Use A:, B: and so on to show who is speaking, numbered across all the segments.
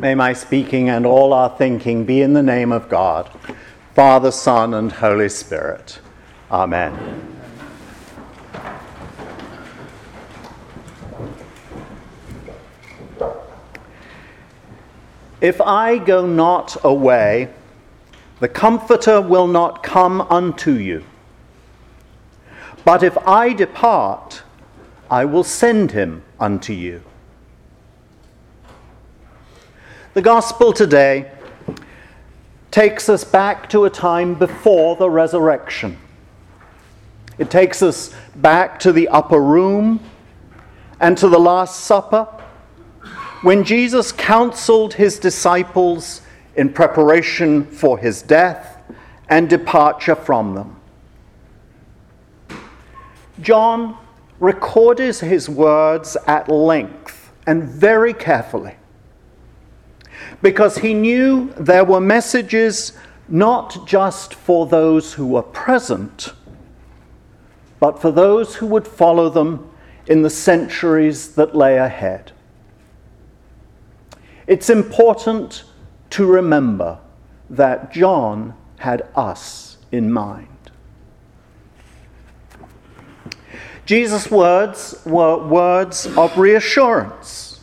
A: May my speaking and all our thinking be in the name of God, Father, Son, and Holy Spirit. Amen. If I go not away, the Comforter will not come unto you. But if I depart, I will send him unto you. The gospel today takes us back to a time before the resurrection. It takes us back to the upper room and to the Last Supper, when Jesus counseled his disciples in preparation for his death and departure from them. John recorded his words at length and very carefully, because he knew there were messages not just for those who were present, but for those who would follow them in the centuries that lay ahead. It's important to remember that John had us in mind. Jesus' words were words of reassurance.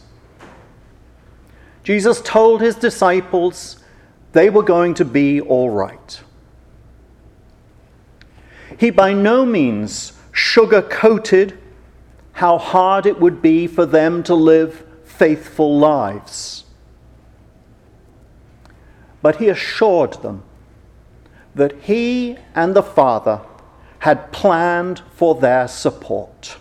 A: Jesus told his disciples they were going to be all right. He by no means sugar-coated how hard it would be for them to live faithful lives. But he assured them that he and the Father had planned for their support.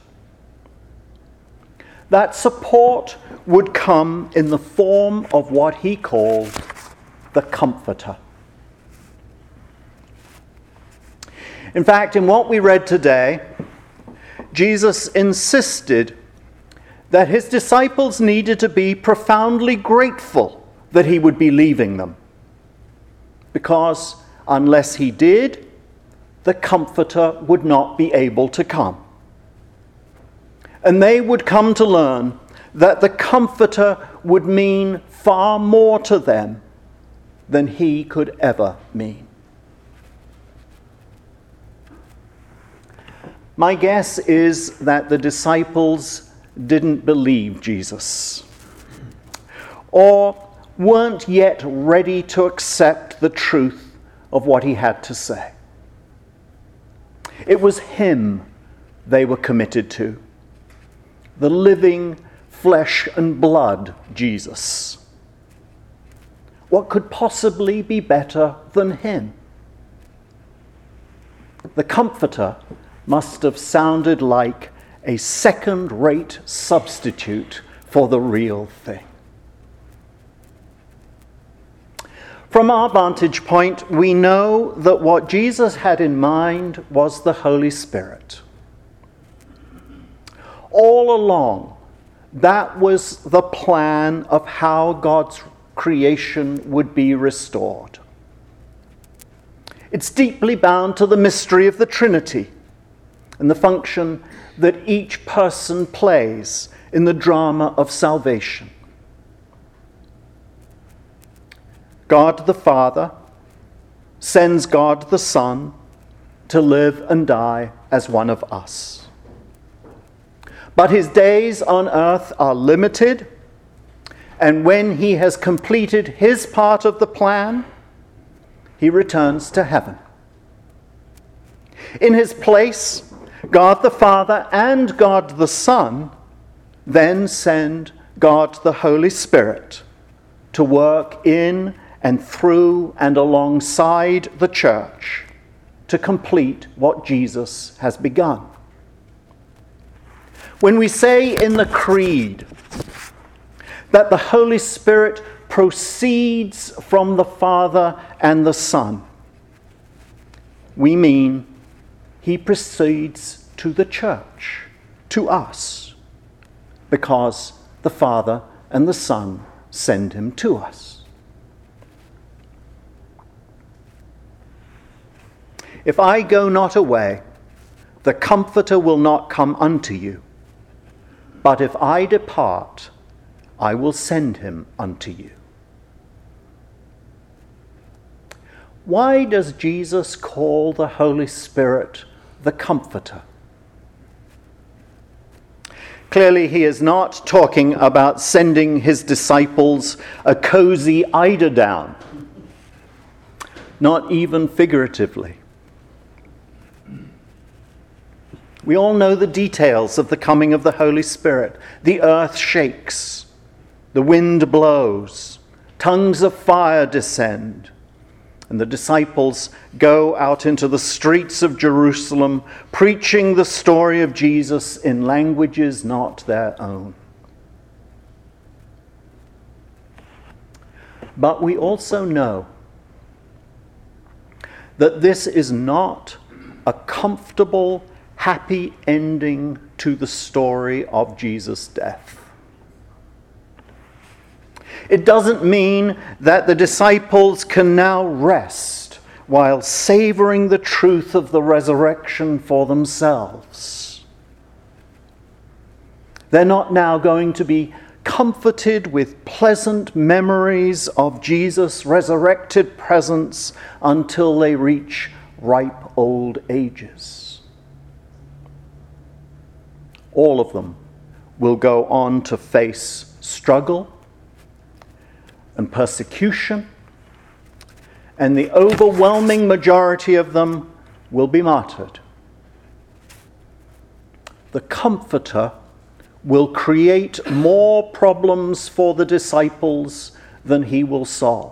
A: That support would come in the form of what he called the Comforter. In fact, in what we read today, Jesus insisted that his disciples needed to be profoundly grateful that he would be leaving them, because unless he did, the Comforter would not be able to come. And they would come to learn that the Comforter would mean far more to them than he could ever mean. My guess is that the disciples didn't believe Jesus, or weren't yet ready to accept the truth of what he had to say. It was him they were committed to, the living flesh and blood Jesus. What could possibly be better than him? The Comforter must have sounded like a second-rate substitute for the real thing. From our vantage point, we know that what Jesus had in mind was the Holy Spirit. All along, that was the plan of how God's creation would be restored. It's deeply bound to the mystery of the Trinity and the function that each person plays in the drama of salvation. God the Father sends God the Son to live and die as one of us. But his days on earth are limited, and when he has completed his part of the plan, he returns to heaven. In his place, God the Father and God the Son then send God the Holy Spirit to work in and through and alongside the church to complete what Jesus has begun. When we say in the Creed that the Holy Spirit proceeds from the Father and the Son, we mean he proceeds to the church, to us, because the Father and the Son send him to us. If I go not away, the Comforter will not come unto you. But if I depart, I will send him unto you. why does Jesus call the Holy Spirit the Comforter? Clearly, he is not talking about sending his disciples a cozy eiderdown, not even figuratively. We all know the details of the coming of the Holy Spirit. The earth shakes, the wind blows, tongues of fire descend, and the disciples go out into the streets of Jerusalem, preaching the story of Jesus in languages not their own. But we also know that this is not a comfortable, happy ending to the story of Jesus' death. It doesn't mean that the disciples can now rest while savoring the truth of the resurrection for themselves. They're not now going to be comforted with pleasant memories of Jesus' resurrected presence until they reach ripe old ages. All of them will go on to face struggle and persecution, and the overwhelming majority of them will be martyred. The Comforter will create more problems for the disciples than he will solve.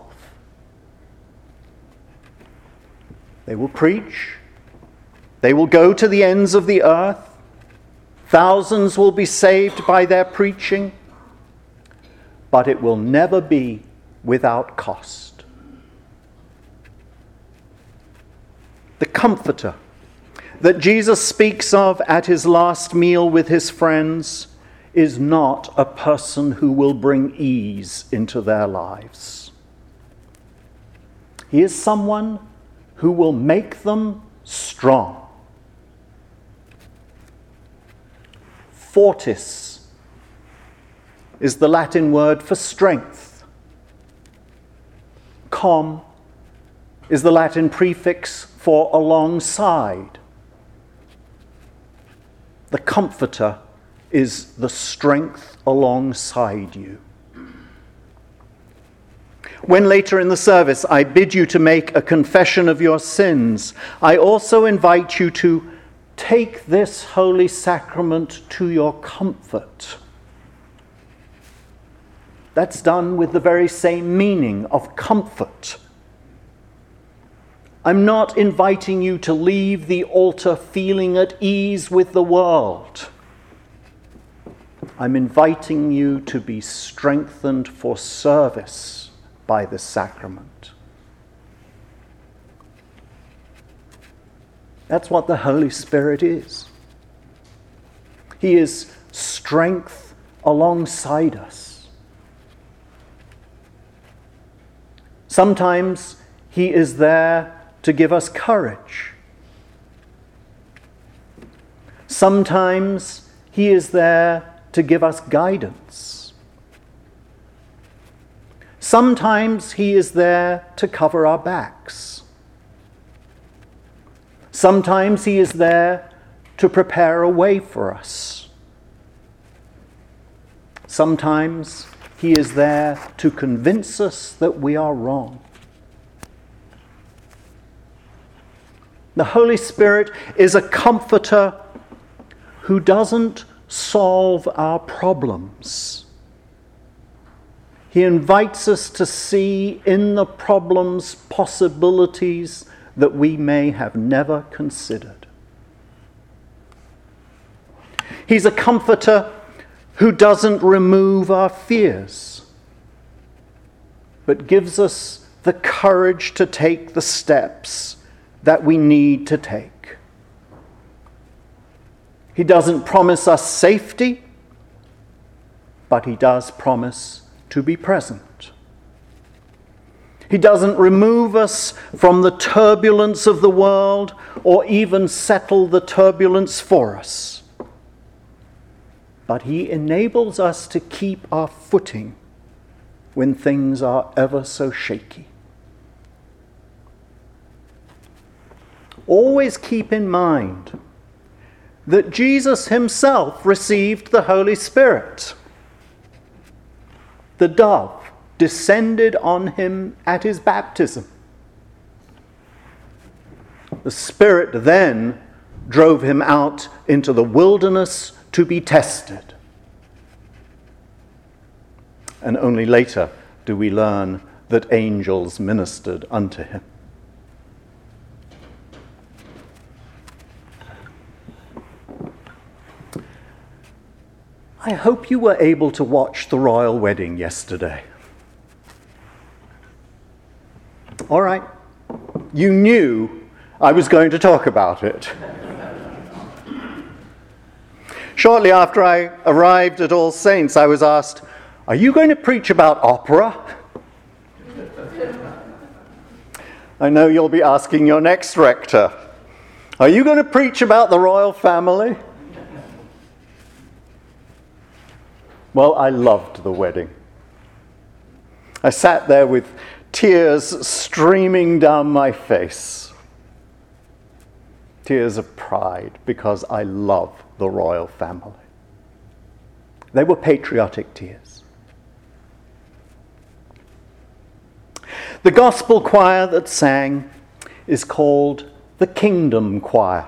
A: They will preach. They will go to the ends of the earth. Thousands will be saved by their preaching, but it will never be without cost. The Comforter that Jesus speaks of at his last meal with his friends is not a person who will bring ease into their lives. He is someone who will make them strong. Fortis is the Latin word for strength. Com is the Latin prefix for alongside. The Comforter is the strength alongside you. When later in the service I bid you to make a confession of your sins, I also invite you to take this holy sacrament to your comfort. That's done with the very same meaning of comfort. I'm not inviting you to leave the altar feeling at ease with the world. I'm inviting you to be strengthened for service by the sacrament. That's what the Holy Spirit is. He is strength alongside us. Sometimes he is there to give us courage. Sometimes he is there to give us guidance. Sometimes he is there to cover our backs. Sometimes he is there to prepare a way for us. Sometimes he is there to convince us that we are wrong. The Holy Spirit is a comforter who doesn't solve our problems. He invites us to see in the problems possibilities that we may have never considered. He's a comforter who doesn't remove our fears, but gives us the courage to take the steps that we need to take. He doesn't promise us safety, but he does promise to be present. He doesn't remove us from the turbulence of the world or even settle the turbulence for us. But he enables us to keep our footing when things are ever so shaky. always keep in mind that Jesus himself received the Holy Spirit. The dove descended on him at his baptism. The Spirit then drove him out into the wilderness to be tested. And only later do we learn that angels ministered unto him. I hope you were able to watch the royal wedding yesterday. All right, you knew I was going to talk about it. Shortly after I arrived at All Saints, I was asked, "Are you going to preach about opera?" I know you'll be asking your next rector, "Are you going to preach about the royal family?" Well, I loved the wedding. I sat there with tears streaming down my face. Tears of pride, because I love the royal family. They were patriotic tears. The gospel choir that sang is called the Kingdom Choir.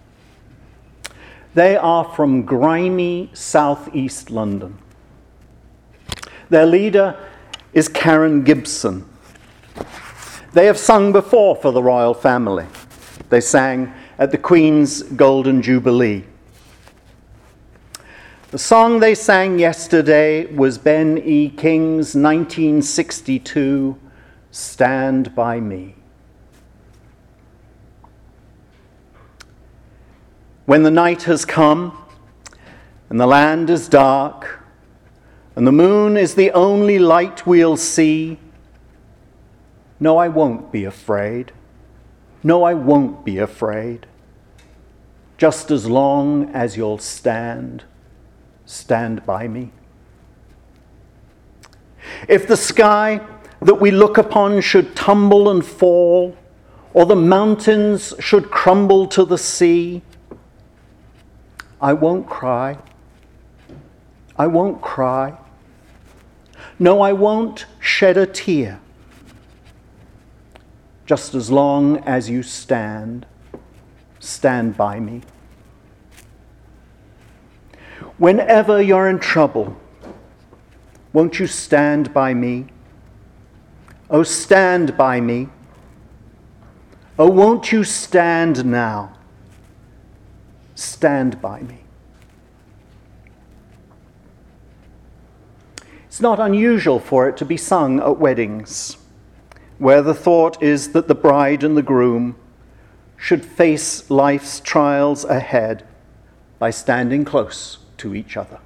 A: They are from grimy southeast London. Their leader is Karen Gibson. They have sung before for the royal family. They sang at the Queen's Golden Jubilee. The song they sang yesterday was Ben E. King's 1962, "Stand By Me." When the night has come and the land is dark and the moon is the only light we'll see, no, I won't be afraid. No, I won't be afraid. Just as long as you'll stand by me. If the sky that we look upon should tumble and fall, or the mountains should crumble to the sea, I won't cry. I won't cry. No, I won't shed a tear. Just as long as you stand by me. Whenever you're in trouble, won't you stand by me? Oh, stand by me. Oh, won't you stand now? Stand by me. It's not unusual for it to be sung at weddings, where the thought is that the bride and the groom should face life's trials ahead by standing close to each other.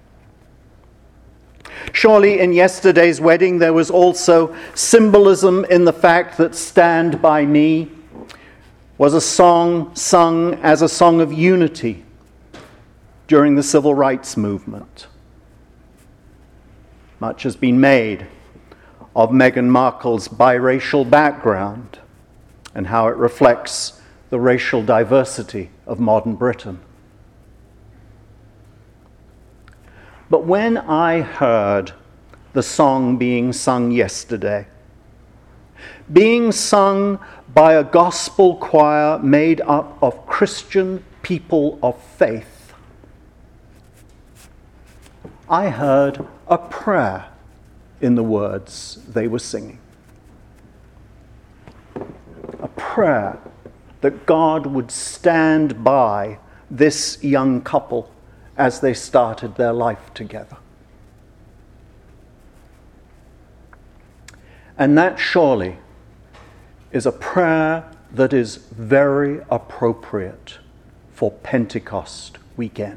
A: Surely in yesterday's wedding there was also symbolism in the fact that "Stand By Me" was a song sung as a song of unity during the civil rights movement. Much has been made of Meghan Markle's biracial background and how it reflects the racial diversity of modern Britain. But when I heard the song being sung yesterday, being sung by a gospel choir made up of Christian people of faith, I heard a prayer in the words they were singing. A prayer that God would stand by this young couple as they started their life together. And that surely is a prayer that is very appropriate for Pentecost weekend.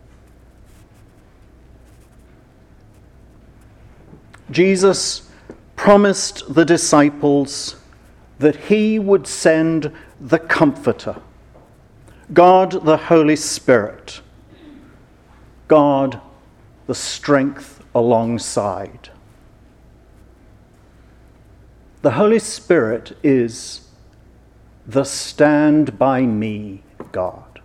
A: Jesus promised the disciples that he would send the Comforter, God the Holy Spirit, God the strength alongside. The Holy Spirit is the stand by me God.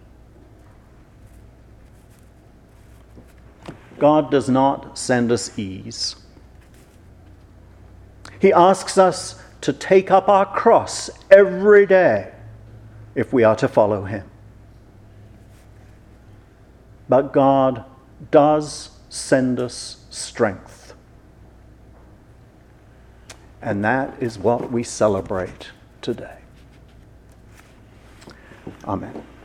A: God does not send us ease. He asks us to take up our cross every day if we are to follow him. But God does send us strength. And that is what we celebrate today. Amen.